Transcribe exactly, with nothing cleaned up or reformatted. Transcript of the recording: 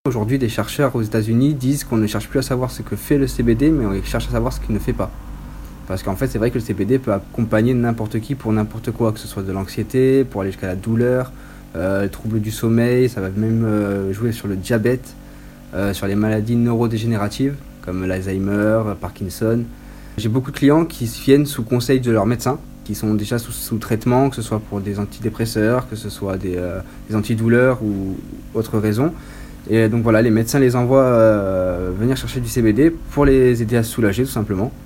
Aujourd'hui, des chercheurs aux États-Unis disent qu'on ne cherche plus à savoir ce que fait le C B D, mais on cherche à savoir ce qu'il ne fait pas. Parce qu'en fait, c'est vrai que le C B D peut accompagner n'importe qui pour n'importe quoi, que ce soit de l'anxiété, pour aller jusqu'à la douleur, euh, les troubles du sommeil, ça va même euh, jouer sur le diabète, euh, sur les maladies neurodégénératives, comme l'Alzheimer, Parkinson. J'ai beaucoup de clients qui viennent sous conseil de leur médecin, qui sont déjà sous, sous traitement, que ce soit pour des antidépresseurs, que ce soit des, euh, des antidouleurs ou autres raisons. Et donc voilà, les médecins les envoient euh, venir chercher du C B D pour les aider à se soulager tout simplement.